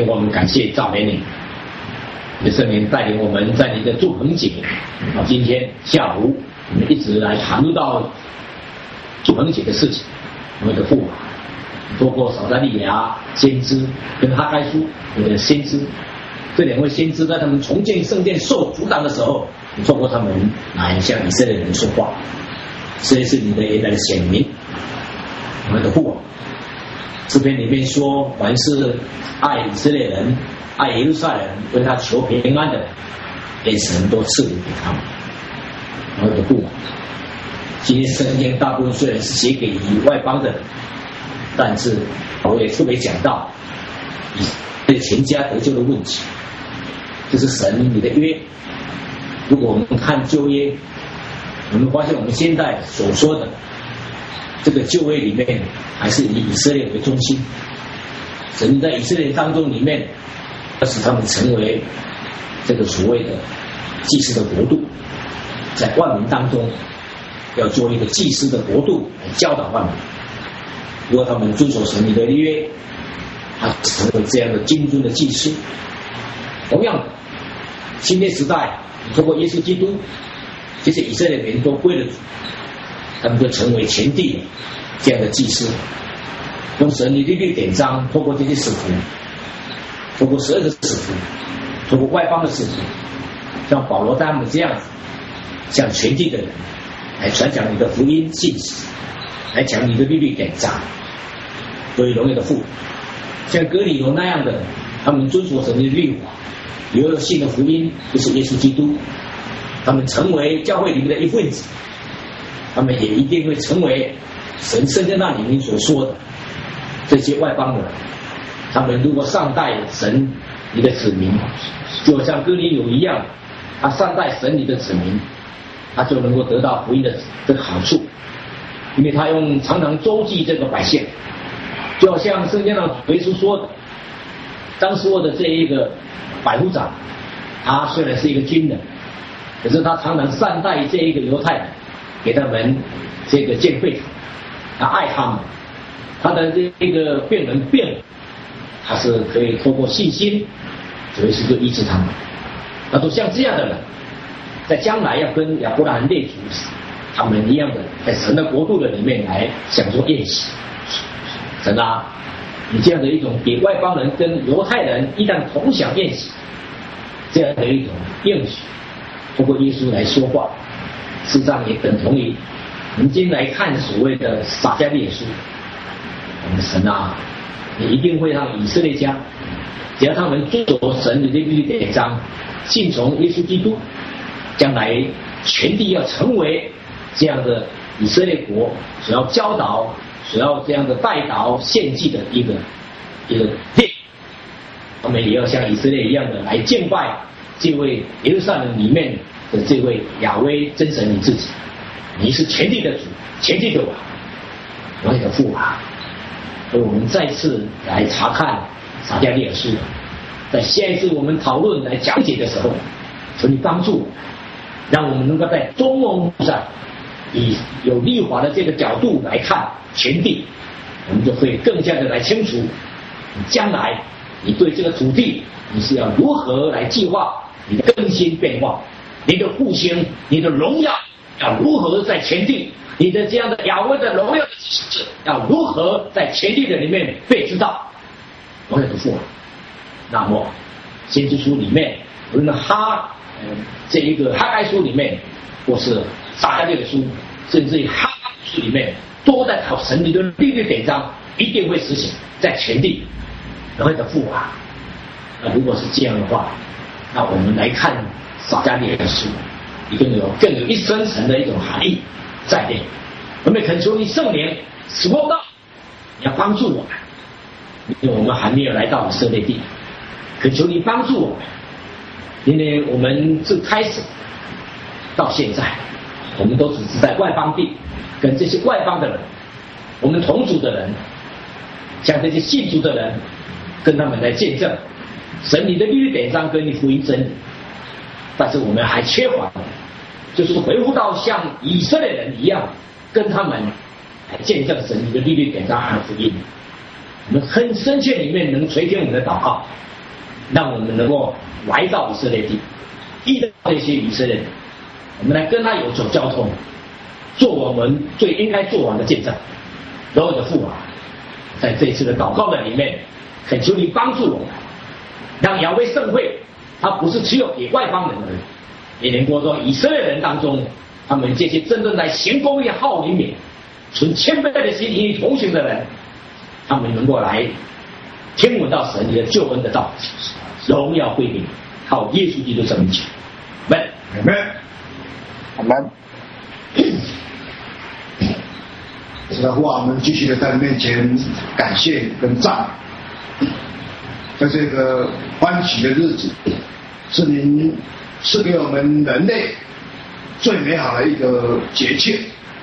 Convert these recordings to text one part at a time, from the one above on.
我们感谢赞美你，也圣灵带领我们在你的祝棚节今天下午我们一直来谈论到祝棚节的事情。我们的父透过撒迦利亚先知跟哈该书的先知，这两位先知在他们重建圣殿受阻挡的时候，你透过他们来向以色列人说话，这是你的原来的显明。我们的父诗篇里面说，凡是爱以色列人、爱耶路撒冷人、为他求平安的人，愿神都赐予给他们。我们的父今天圣经大部分虽然是写给外邦的人，但是我也特别讲到对全家得救的问题，就是神你的约。如果我们看旧约，我们发现我们现在所说的这个旧约里面，还是以以色列为中心。神在以色列当中里面，要使他们成为这个所谓的祭司的国度，在万民当中要做一个祭司的国度来教导万民。如果他们遵守神的约，他成为这样的君尊的祭司。同样的，新约时代通过耶稣基督，这些以色列人都归了主，他们就成为全地的这样的祭司，用神的律典章，透过这些使徒，透过12个使徒，透过外邦的使徒，像保罗他们这样子，向全地的人来传讲你的福音信息，来讲你的律典章，为荣耀的父。像哥尼流那样的，他们遵守神的律法，有了信的福音，就是耶稣基督，他们成为教会里面的一份子，他们也一定会成为神圣经那里面所说的这些外邦人。他们如果善待神你的子民，就像哥尼流一样，他善待神你的子民，他就能够得到福音的这个好处，因为他常常周济这个百姓。就好像圣经上耶稣说的，当时我的这一个百夫长，他虽然是一个军人，可是他常常善待这一个犹太人，给他们这个建会堂，他爱他们，他的这个病人病了，他是可以透过信心随时就医治他们。那都像这样的人，在将来要跟亚伯拉罕列祖他们一样的，在神的国度的里面来享受宴席。神啊，你这样的一种给外邦人跟犹太人一旦同享宴席，这样的一种应许，通过耶稣来说话，事实上也等同于我们今天来看所谓的撒迦利亚书。我们神啊，你一定会让以色列家，只要他们遵守神的律典章，信从耶稣基督，将来全地要成为这样的以色列国所要教导、所要这样的代祷献祭的一个殿，他们也要像以色列一样的来敬拜这位耶路撒冷里面的这位亚威真神你自己。你是全地的主，全地的王，我也的父啊。所以我们再次来查看撒迦利亚书，在下一次我们讨论来讲解的时候，求你帮助，让我们能够在中梦上以有律法的这个角度来看全地，我们就会更加的来清楚将来你对这个土地你是要如何来计划你的更新变化，你的复兴，你的荣耀要如何在全地，你的这样的亚威的荣耀的启示要如何在全地的里面被知道。我也不错。那么先知书里面无论这一个哈该书里面，或是撒迦利亚书，甚至于哈该书里面，都在讨神的律典章一定会实行在全地。我也的父啊，那如果是这样的话，那我们来看撒迦利亚书一定更有一深层的一种含义在内。我们恳求你圣灵使我到，你要帮助我们，因为我们还没有来到以色列地，恳求你帮助我们，因为我们自开始到现在，我们都只是在外邦地跟这些外邦的人，我们同族的人，像这些信主的人，跟他们来见证神你的律典章跟你福音真理。但是我们还缺乏，就是回复到像以色列人一样，跟他们来见证神你的律典章和福音。我们很深切里面能垂听我们的祷告， 让我们能够来到以色列地，遇到这些以色列人，我们来跟他有所交通，做我们最应该做完的见证。所有的父啊，在这次的祷告的里面，恳求你帮助我们，让雅威盛会，它不是只有给外邦人而已，也能够说以色列人当中，他们这些真正来行公义、好怜悯、存谦卑的心、与你同行的人，他们能够来听闻到神你的救恩的道，荣耀归给你，靠耶稣基督圣名求，阿们， 阿们。是的话，我们继续的在面前感谢跟赞美，在这个欢喜的日子，是您赐给我们人类最美好的一个节气，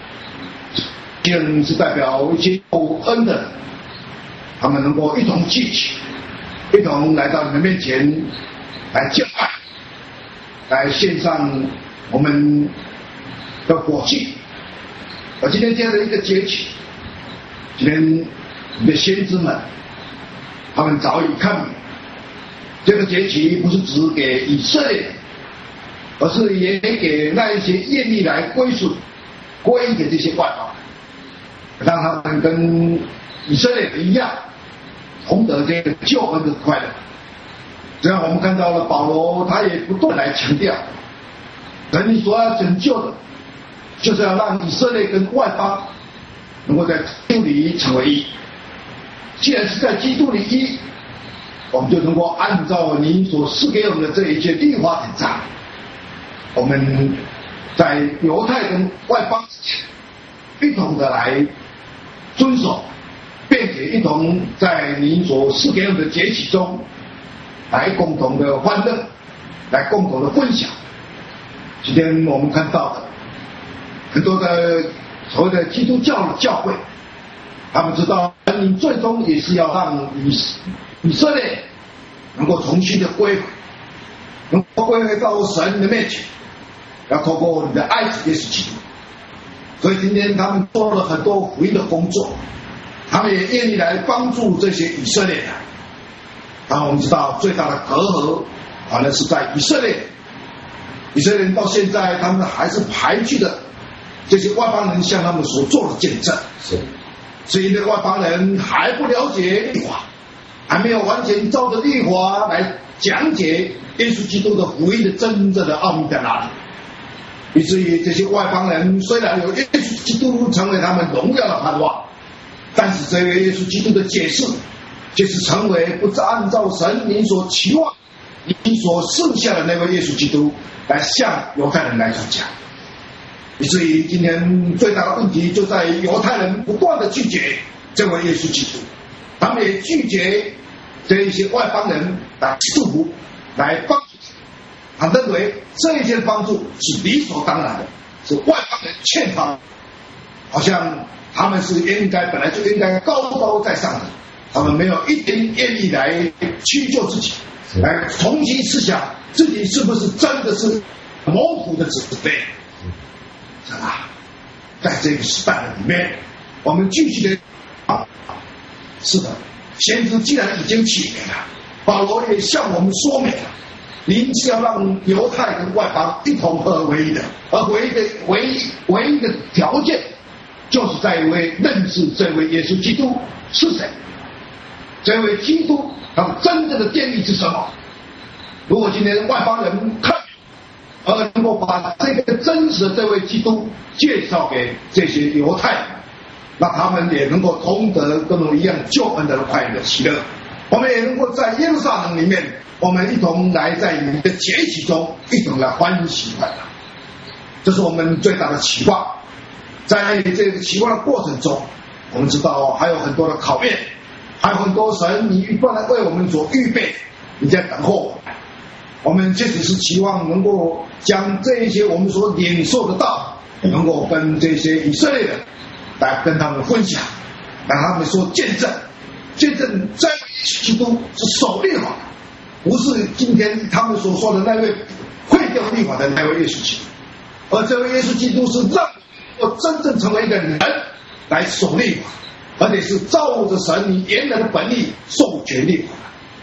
是代表一些有恩的人，他们能够一同聚集，一同来到你们面前来敬拜，来献上我们的火祭。而今天这样的一个节气，今天你的先知们，他们早已看明，这个节期不是只给以色列人，而是也给那一些愿意来归给这些外邦人，让他们跟以色列人一样，同得这个救恩的快乐。这样我们看到了保罗，他也不断来强调，神所要拯救的，就是要让以色列跟外邦能够在基督里成为一。既然是在基督里一，我们就能够按照您所赐给我们的这一切律法典章，我们在犹太跟外邦之间一同的来遵守，并且一同在您所赐给我们的节期中来共同的欢乐，来共同的分享。今天我们看到的很多的所谓的基督教的教会，他们知道神明最终也是要让以色列能够重新的归回，能够归回到神的面前，要透过你的爱子耶稣基督。所以今天他们做了很多福音的工作，他们也愿意来帮助这些以色列人。然后我们知道最大的隔阂反而是在以色列人到现在他们还是排拒的这些外邦人向他们所做的见证，是因为外邦人还不了解律法，还没有完全照着律法来讲解耶稣基督的福音的真正的奥秘在哪里，以至于这些外邦人虽然有耶稣基督成为他们荣耀的盼望，但是这位耶稣基督的解释就是成为不是按照神你所期望你所剩下的那位耶稣基督来向犹太人来传讲，以至于今天最大的问题就在于犹太人不断的拒绝这位耶稣基督，他们也拒绝这一些外邦人来祝福来帮助他们，他认为这一些帮助是理所当然的，是外邦人欠他们，好像他们是本来就应该高高在上的，他们没有一点愿意来屈就自己，来重新思想自己是不是真的是蒙福的子辈。是吧？在这个时代里面，我们继续的是的，先知既然已经起名了，保罗也向我们说明了，您是要让犹太跟外邦一同合为一的，而唯一的条件，就是在于认识这位耶稣基督是谁，这位基督他们真正的建立是什么。如果今天外邦人看而能够把这个真实的这位基督介绍给这些犹太人，那他们也能够同得跟我们一样救恩的快乐喜乐。我们也能够在耶路撒冷里面，我们一同来在你的节期中一同来欢喜快乐，这是我们最大的期望。在这个期望的过程中，我们知道还有很多的考验，还有很多神你不断为我们所预备，你在等候我们。我们确实是期望能够将这一些我们所领受的道，能够跟这些以色列人来跟他们分享，让他们说见证这位基督是守律法，不是今天他们所说的那位毁掉律法的那位耶稣基督，而这位耶稣基督是让我真正成为一个人来守律法，而且是照着神你原来的本意授权律法。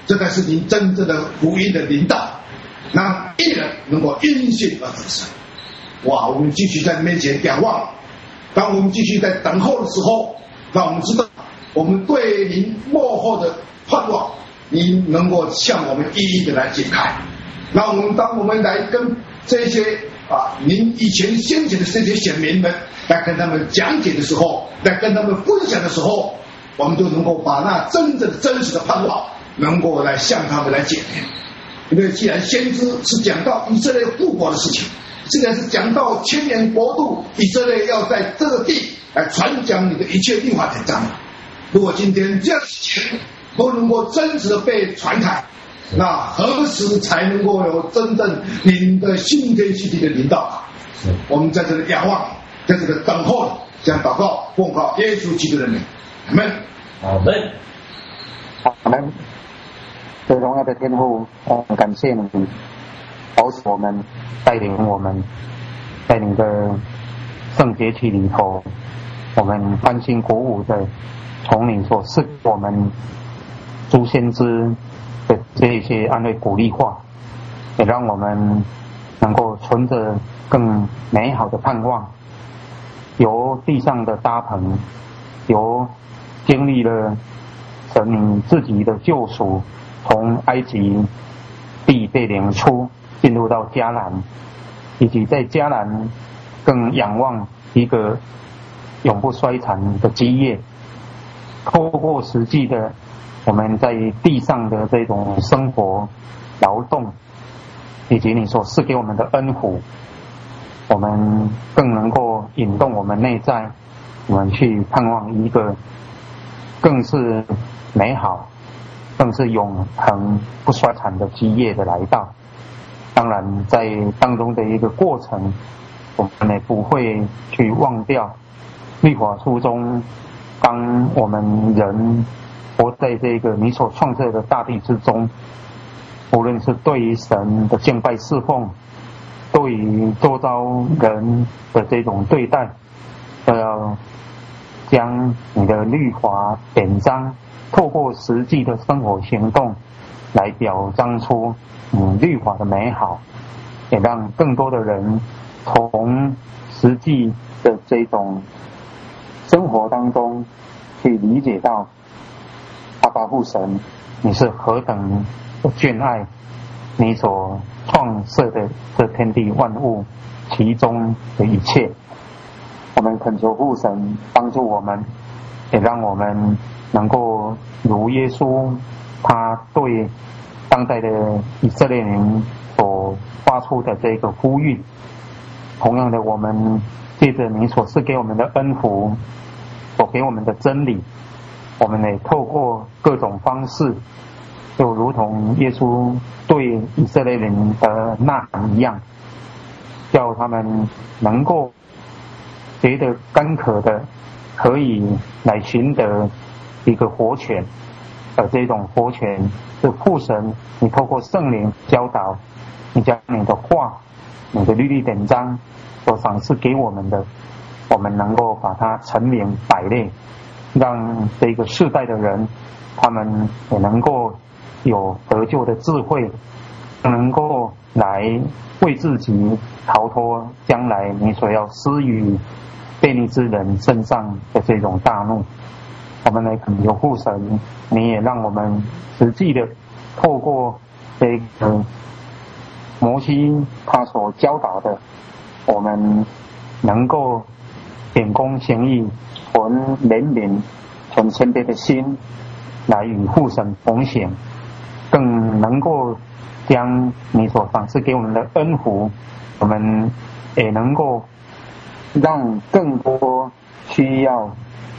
这才是您真正的福音的领导，让艺人能够因信而得生。哇，我们继续在面前仰望，当我们继续在等候的时候，让我们知道我们对您幕后的盼望，您能够向我们一一的来解开。那当我们来跟这些您以前先前的这些显民们来跟他们讲解的时候，来跟他们分享的时候，我们就能够把那真正的真实的盼望能够来向他们来解开。因为既然先知是讲到以色列复国的事情，既然是讲到千年国度，以色列要在这个地来传讲你的一切律法典章，如果今天这样的事情都能够真实的被传开，那何时才能够有真正您的新天新地的领导？我们在这里仰望，在这里等候，这样祷告，奉告耶稣基督的名，阿门， 阿门， 阿门。最荣耀的天父，感谢你保守我们，带领我们，在你的圣节期里头，我们欢欣鼓舞的从你所赐给我们诸先知的这些安慰鼓励话，也让我们能够存着更美好的盼望，由地上的搭棚，由经历了神你自己的救赎，从埃及地被领出，进入到迦南，以及在迦南更仰望一个永不衰残的基业，透过实际的我们在地上的这种生活劳动，以及你所赐给我们的恩福，我们更能够引动我们内在，我们去盼望一个更是美好，更是永恒不衰残的基业的来到。当然在当中的一个过程，我们也不会去忘掉律法书中，当我们人活在这个你所创造的大地之中，无论是对于神的敬拜侍奉，对于周遭人的这种对待，都要将你的律法典章透过实际的生活行动来表彰出律法的美好，也让更多的人从实际的这种生活当中去理解到阿爸父神你是何等的眷爱你所创设的这天地万物其中的一切。我们恳求父神帮助我们，也让我们能够如耶稣他对当代的以色列人所发出的这个呼吁，同样的我们借着你所赐给我们的恩福，所给我们的真理，我们也透过各种方式，就如同耶稣对以色列人的呐喊一样，叫他们能够觉得干渴的可以来寻得一个活泉，而这种活泉是父神你透过圣灵教导，你将你的话你的律例典章所赏赐给我们的，我们能够把它陈明摆列，让这个世代的人他们也能够有得救的智慧，能够来为自己逃脱将来你所要施予悖逆之人身上的这种大怒。我们来恳求父神，你也让我们实际的透过这个摩西他所教导的，我们能够秉公行义，存怜悯存谦卑的心来与父神同行，更能够将你所赏赐给我们的恩福，我们也能够让更多需要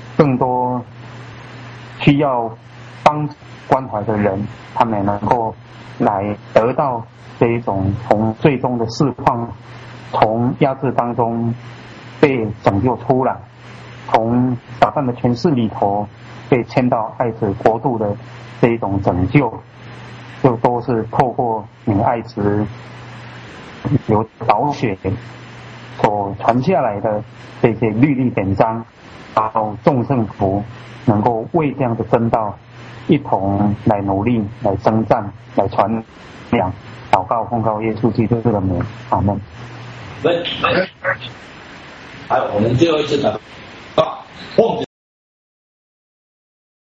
帮关怀的人，他们也能够来得到这一种从最终的释放，从压制当中被拯救出来，从撒旦的权势里头被迁到爱子国度的这一种拯救，就都是透过你爱子由宝血所传下来的这些律例典章，到众圣徒能够为这样的真道一同来努力，来征战，来传扬，祷告奉告耶稣基督的名，阿门。 还有我们最后一次祷告，奉